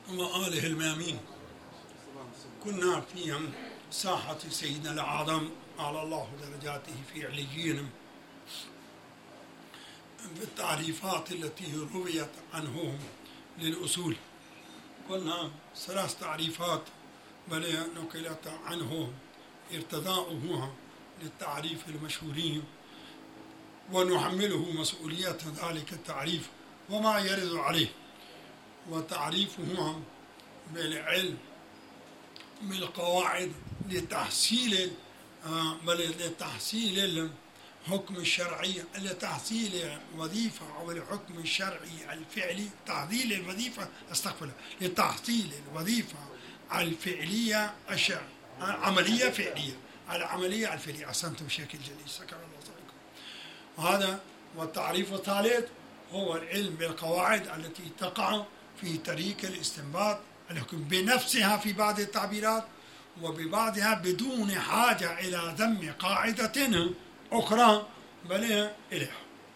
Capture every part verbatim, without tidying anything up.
وآله الميامين. كنا في ساحة سيدنا الأعظم أعلى الله درجاته في عليين بالتعريفات التي رويت عنه للأصول. قلنا ثلاث تعريفات بل نقلت عنه ارتضاؤها للتعريف المشهورين، ونحمله مسؤولية ذلك التعريف وما يرد عليه. وتعريفه بالعلم بالقواعد لتحصيل بل لتحصيل الحكم الشرعي، لتحصيل وظيفة أو الحكم الشرعي الفعلي، تحصيل الوظيفة استغفر لتحصيل الوظيفة الفعلية الشرع عملية فعلية العملية الفعلية. أحسنتم بشكل جليل، شكر الله عليكم. وهذا والتعريف الثالث هو العلم بالقواعد التي تقع في طريق الاستنباط الحكم بنفسها في بعض التعبيرات، وببعضها بدون حاجة إلى ذم قاعدة أخرى بل إليها.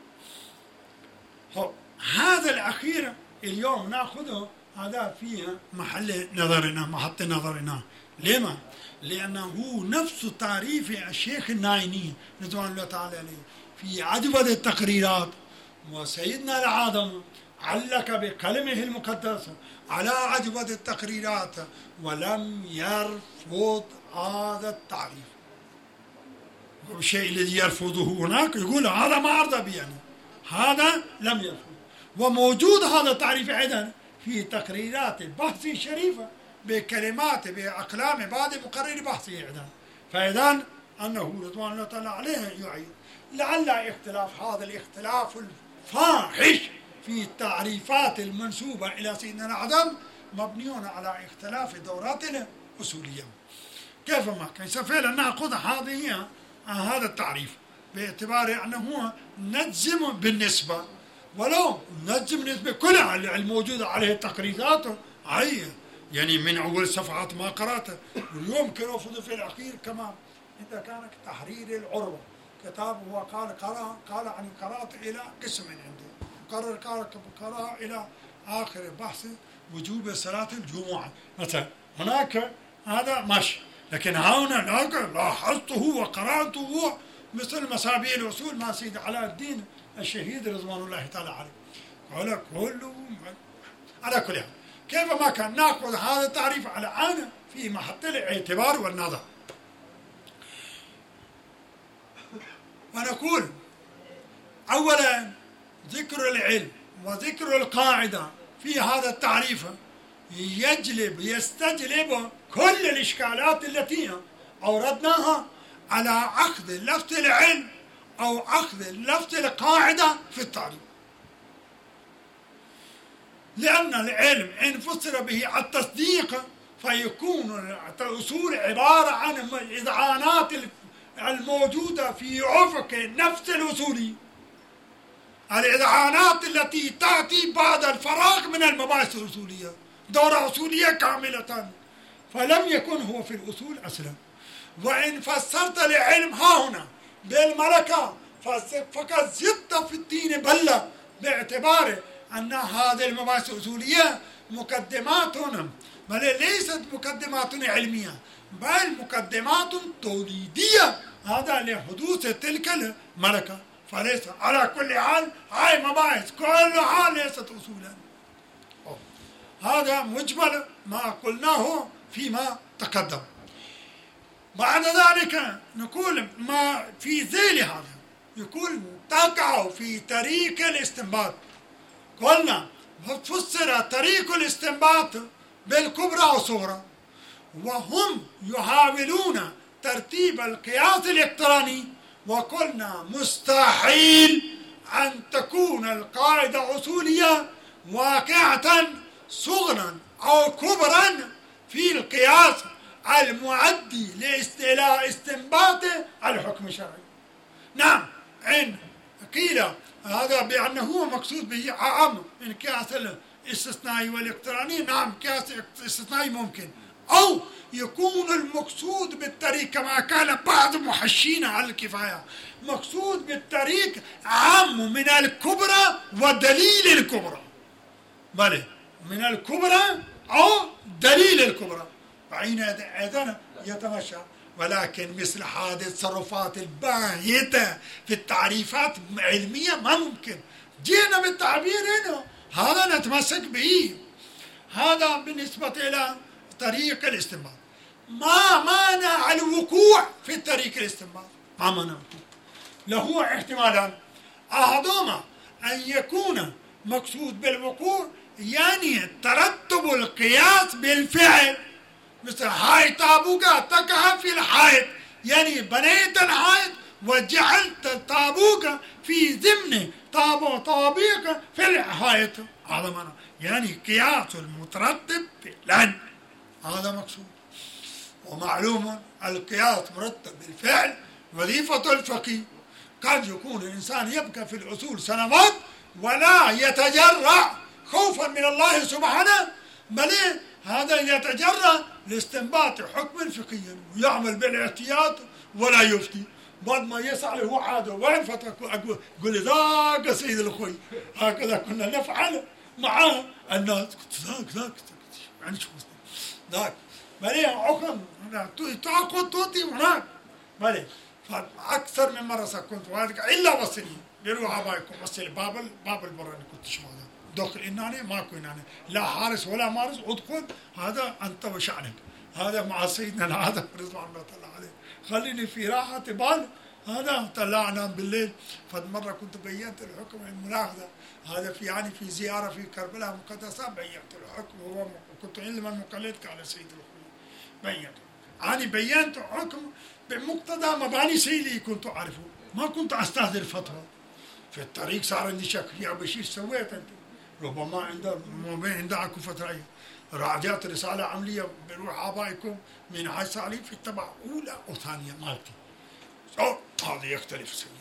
هذا الأخير اليوم نأخذه، هذا فيه محل نظرنا محط نظرنا. لما؟ لأنه نفس تعريف الشيخ النايني رضوان الله تعالى عليه في عجبة التقريرات. وسيدنا الأعظم علق بقلمه المقدس على عجبة التقريرات ولم يرفض هذا التعريف. والشيء الذي يرفضه هناك يقول هذا ما أرضى به، يعني هذا لم يرفض. وموجود هذا التعريف أيضا في تقريرات البحث الشريفة بكلمات بأقلام بعض مقرر بحثه أيضا. فإذا أنه رضوان الله تعالى عليه يعيد لعل اختلاف هذا الاختلاف الفاحش في التعريفات المنسوبة إلى سيدنا الأعظم مبنيون على اختلاف الدورات الأصولية. كيف ما كان فعلا نأخذ هذه هذا التعريف باعتبار أنه نجزم بالنسبة، ولو نجزم نسبة كلها الموجودة عليه التقريرات أي يعني من أول صفحات ما قرأت. اليوم كرفض في الأخير كما إذا كان تحرير العروة كتاب هو قال قرأ قال عن قرأت إلى قسم عنده قرر قال قرأ إلى آخر بحث وجوب صلاة الجمعة مثلا. هناك هذا ماشي، لكن هنا لاحظته وقرأته مثل مسابيع الوصول مع سيد علاء الدين الشهيد رضوان الله تعالى عليه. قال كله على كل حال كيف ما كان نأخذ هذا التعريف على عانى في محط الاعتبار والنظر. ونقول أولا ذكر العلم وذكر القاعدة في هذا التعريف يجلب يستجلب كل الإشكالات التي أوردناها على أخذ لفظ العلم أو أخذ لفظ القاعدة في التعريف. لأن العلم إن فسر به التصديق فيكون الأصول عبارة عن الإذعانات الموجودة في عفق نفس الأصولي، الإذعانات التي تأتي بعد الفراغ من المباحث الأصولية، دورة أصولية كاملة، فلم يكن هو في الأصول أصلا. وإن فسرت العلم ها هنا بالملكة فقد زدت في الدين بلة، باعتبار أن هذه المباحث الأصولية مقدمات بل ليست مقدمات علمية بل مقدمات توليدية، هذا لحدوث تلك الملكة. فليس على كل حال هاي مباحث كل حال ليست أصولا. هذا مجمل ما قلناه فيما تقدم. بعد ذلك نقول ما في ذيل هذا يقول تقع في طريق الاستنباط. قلنا فسر طريق الاستنباط بالكبرى والصغرى، وهم يحاولون ترتيب القياس الاقتراني، وقلنا مستحيل أن تكون القاعدة أصولية واقعة صغرا أو كبرا في القياس المؤدي لاستيلاء استنباط الحكم الشرعي. نعم إن قيل هذا بأنه مقصود به عام من قياس الاستثنائي والاقتراني، نعم قياس استثنائي ممكن، أو يكون المقصود بالطريق كما كان بعض محشين على الكفاية مقصود بالطريق عام من الكبرى ودليل الكبرى، بل من الكبرى أو العلة الكبرى، فحينئذ يتمشى. ولكن مثل هذه التصرفات الباهتة في التعريفات علمية ما ممكن. جينا بالتعبير هنا، هذا نتمسك به. هذا بالنسبة إلى طريق الاستنباط. ما مانع الوقوع في طريق الاستنباط؟ ما مانع. له احتمالان، أحدهما أن يكون مقصود بالوقوع يعني ترتب القياس بالفعل، مثل هاي طابوقة تقع في الحائط، يعني بنيت الحائط وجعلت الطابوقة في ضمن طابوقة في الحائط، هذا معنى يعني قياس المترتب فعلا، هذا مقصود. ومعلوم القياس مرتب بالفعل وظيفة الفقيه. قد يكون الإنسان يبقى في الأصول سنوات ولا يتجرأ خوفا من الله سبحانه، بل هذا يتجرأ لاستنباط حكم فقهيا ويعمل بالاحتياط ولا يفتي. بعد ما يسأل هو عاده وين فترة أقول قل ذاك سيد الأخوي، هكذا كنا نفعل مع الناس. ذاك ذاك يعني شو ذاك بل حكم تأخذ توتي هناك بل. فأكثر من مرة كنت وهذا إلا وصلي بيروح أبايكم وصل باب باب البراني كنت شو هذا دخل إناني ماكو إناني لا حارس ولا مارس ادخل، هذا أنت وشأنك، هذا مع سيدنا العادة رضوان الله عليه، خليني في راحة بال. هذا طلعنا بالليل. فمرة كنت بينت الحكم الملاحظة، هذا في يعني في زيارة في كربلاء مقدسة بينت الحكم، هو كنت علما مقلد على سيد الأخوي بينت يعني بينت حكم بمقتضى مباني سيدي كنت أعرفه، ما كنت أستهدر الفتوى. في الطريق صار عندي شك يا بشير سويت أنت، ربما عند عند عندكم فترة راجعت رسالة عملية بروح آبائكم من هاي صار في التبع أولى وثانية مالتي. أو هذا يختلف سيد.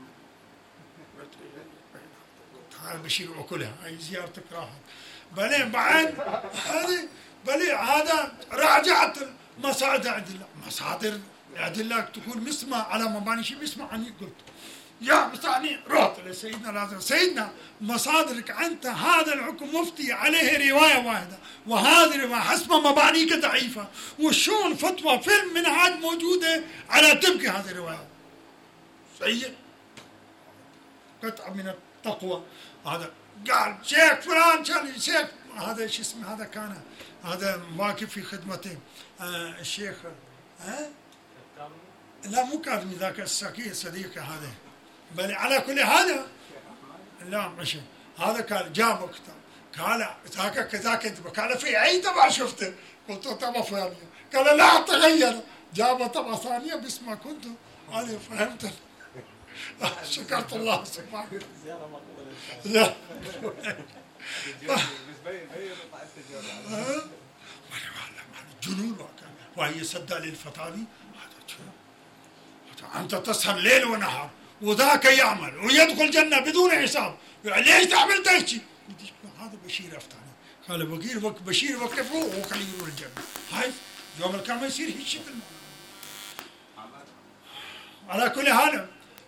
هاي بشير وكلها هاي زيارتك راحت. بلين بعد هذه بلين هذا راجعت مصادر أدلة، مصادر أدلة تقول مسمع على مباني شيء مسمع عني. قلت يا مستعني رحت لسيدنا لازم سيدنا مصادرك أنت هذا الحكم مفتي عليه رواية واحدة، وهذه الرواية حسب مبانيك ضعيفة، وشون فتوى في المنهاج موجودة على تبكي هذه الرواية. سيد قطعة من التقوى. هذا قال شيخ فلان شان شيخ هذا شو اسمه هذا كان هذا واقف في خدمته آه الشيخ ها آه؟ لا مو كاظمي ذاك السكي صديقه هذا، بل على كل حال لا مش هذا قال جاب كتاب قال ذاك كذاك انت قال في اي طبعا شفته قلت طبعا فلانيه قال لا تغير جاب طبعا ثانيه بس ما كنت انا فهمت. شكرت الله سبحانه. لا جنون وهي سد للفتاوي. أنت تسهر ليل ونهار وذاك يعمل ويدخل الجنة بدون حساب، ليش تعمل ذا الشيء؟ هذا بشير أفتاني قال بقير بشير وقفه وخليه يروح الجنة. هاي يوم القيامة يصير هيك شيء. على كل حال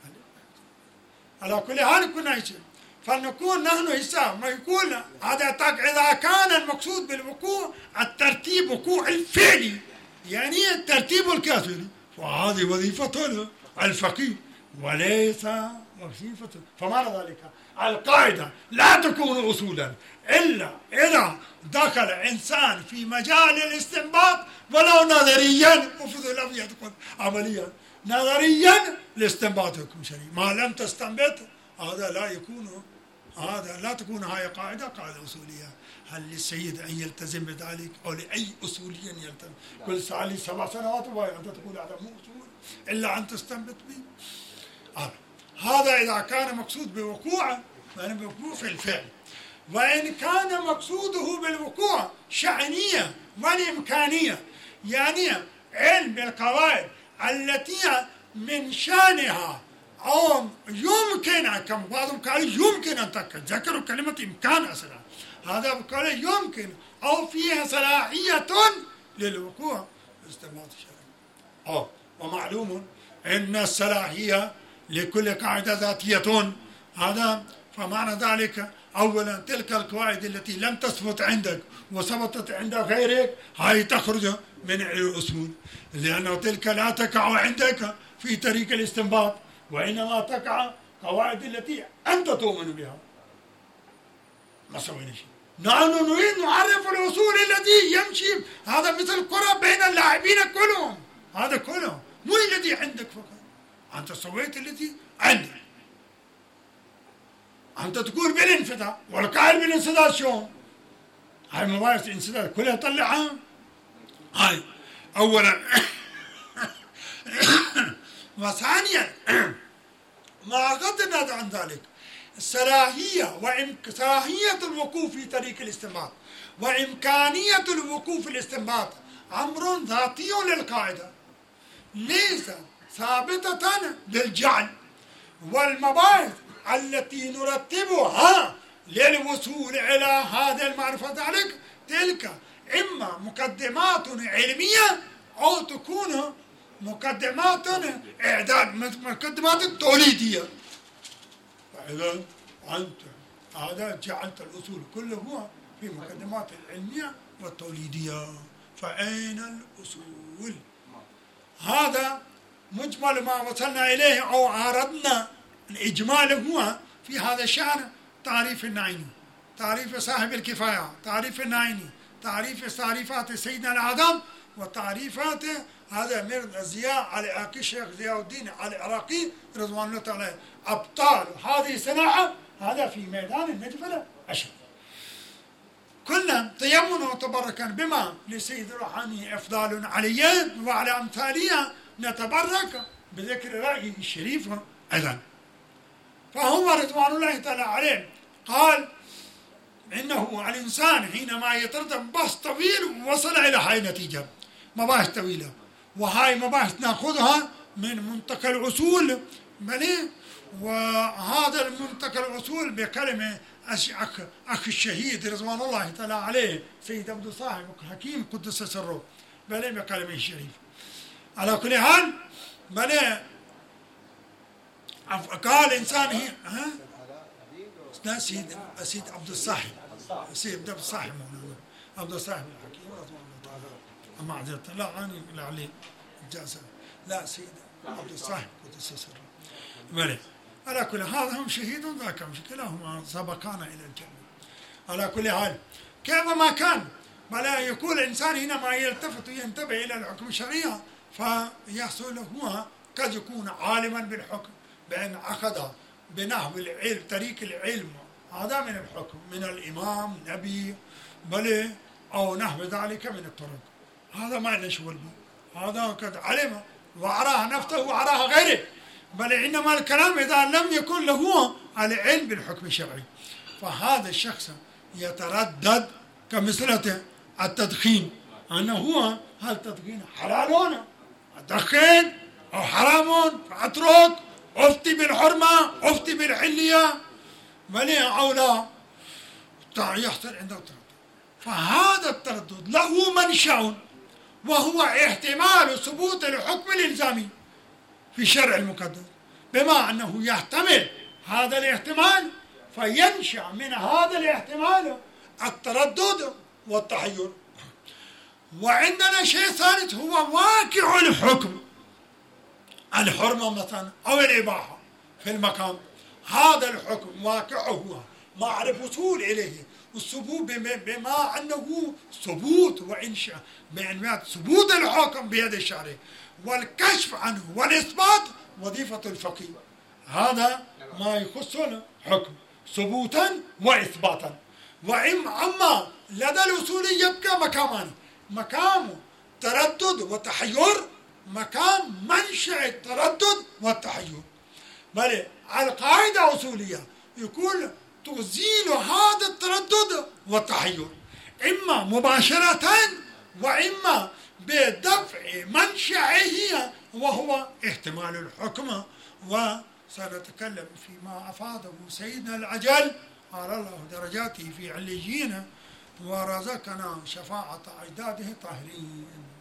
على كل حال كنا هيك، فنكون نحن حساب ما يقول هذا إذا كان المقصود بالوقوع الترتيب وقوع الفعلي يعني الترتيب الكافري، وهذه وظيفته الفقيه وليس وظيفته. فمعنى ذلك القاعدة لا تكون أصولا إلا إذا دخل إنسان في مجال الاستنباط ولو نظريا، وفضل لم يدخل عمليا نظريا لاستنباط حكم شرعي. ما لم تستنبط هذا لا يكون هذا لا تكون هاي قاعدة قاعدة أصولية. هل للسيد أن يلتزم بذلك أو لأي أصولي يلتزم؟ كل ساعة لي سبع سنوات وأنت تقول هذا مو أصول إلا أن تستنبط به. آه. هذا إذا كان مقصود بوقوعه يعني بوقوع في الفعل. وإن كان مقصوده بالوقوع شأنية والإمكانية يعني علم القواعد التي من شأنها أو يمكن كم بعضهم قال يمكن أن تذكروا كلمة إمكان أصلا، هذا قال يمكن أو فيها صلاحية للوقوع باستنباط الشرع. أو ومعلوم أن الصلاحية لكل قاعدة ذاتية، هذا فمعنى ذلك أولا تلك القواعد التي لم تثبت عندك وثبتت عند غيرك هاي تخرج من الأصول، لأنه تلك لا تقع عندك في طريق الاستنباط، وإنما تقع قواعد التي أنت تؤمن بها. ما سوينا شيء. نحن نريد نعرف الأصول التي يمشي، هذا مثل كرة بين اللاعبين كلهم، هذا كله مو الذي عندك فقط. أنت سويت الذي عندك. أنت تقول بالانفداد، والقائل بالانسداد شلون؟ هاي مباحث الانسداد كلها طلعها. هاي أولا. وثانيا مع غض النظر عن ذلك سراهية وسراهية الوقوف في طريق الاستنباط وإمكانية الوقوف في الاستنباط أمر ذاتي للقاعدة، ليس ثابتة بالجعل. والمباحث التي نرتبها للوصول إلى هذه المعرفة ذلك تلك إما مقدمات علمية أو تكون مقدمات إعداد، مقدمات توليدية. فإذا أنت هذا جعلت الأصول كله في مقدمات العلمية والتوليدية، فأين الأصول؟ هذا مجمل ما وصلنا إليه أو عرضنا الإجمال هو في هذا الشأن تعريف النعيني، تعريف صاحب الكفاية، تعريف النعيني، تعريف تعريفات سيدنا الأعظم، وتعريفات هذا مرد زياء على الشيخ ضياء الدين على العراقي رضوان الله تعالى، أبطال هذه الصناعة. هذا في ميدان النجف الأشهر. كنا تيمنا وتبركا بما لسيد الروحاني إفضال عليه وعلى أمثالها نتبرك بذكر رأيه الشريف أيضا. فهو رضوان الله تعالى عليه قال إنه الإنسان حينما يتردد بحث طويل وصل إلى هاي النتيجة، مباحث طويلة، وهاي مباحث نأخذها من منطقة الأصول بلي. وهذا المنطقة الأصول بكلمة أخ, أخ الشهيد رضوان الله تعالى عليه سيد عبد الصاحب حكيم قدس سره بلي بكلمة الشريف. على كل حال بلي قال إنسان هي ها لا سيد سيد عبد الصاحب سيد عبد الصاحب عبد الصاحب الحكيم رضوان الله تعالى معذرة لا أنا لا عليه إجازة لا سيد عبد الصاحب قدس سره بلي. على كل هذا هم شهيد ذاك كلاهما سبقانا إلى الجنة. على كل حال كيفما كان بلا يكون الإنسان حينما يلتفت وينتبه إلى الحكم الشرعي فيحصل هو قد يكون عالما بالحكم بأن أخذ بنحو العلم طريق العلم هذا من الحكم من الإمام نبي بل أو نحو ذلك من الطرق. هذا ما لنا شغل به، هذا قد علم وعراه نفسه وعراه غيره، بل إنما الكلام إذا لم يكن له العلم بالحكم الشرعي. فهذا الشخص يتردد كمثلة التدخين، أنه هو هل التدخين حلال أدخن أو حرام فأترك، أفتي بالحرمة أفتي بالحلية بل أو لا، يحصل عنده تردد. فهذا التردد له منشأ وهو احتمال ثبوت الحكم الإلزامي في الشرع المقدس، بما أنه يحتمل هذا الاحتمال فينشأ من هذا الاحتمال التردد والتحير. وعندنا شيء ثالث هو واقع الحكم، الحرمة مثلا أو الإباحة في المقام. هذا الحكم واقعه هو معرفة وصول إليه والثبوت بما أنه ثبوت وإنشاء بعنوان ثبوت الحكم بيد الشرع والكشف عنه والإثبات وظيفة الفقيه. هذا ما يخص الحكم ثبوتا وإثباتا. وأما لدى الأصولي يبقى مقامان، مقام تردد وتحير، مقام منشأ التردد والتحير. بل القاعدة الأصولية يقول تزيل هذا التردد والتحير إما مباشرة وإما بدفع منشأه وهو احتمال الحكم. وسنتكلم فيما أفاده سيدنا العجل على الله درجاته في عليين ورزقنا شفاعة أجداده طاهرين.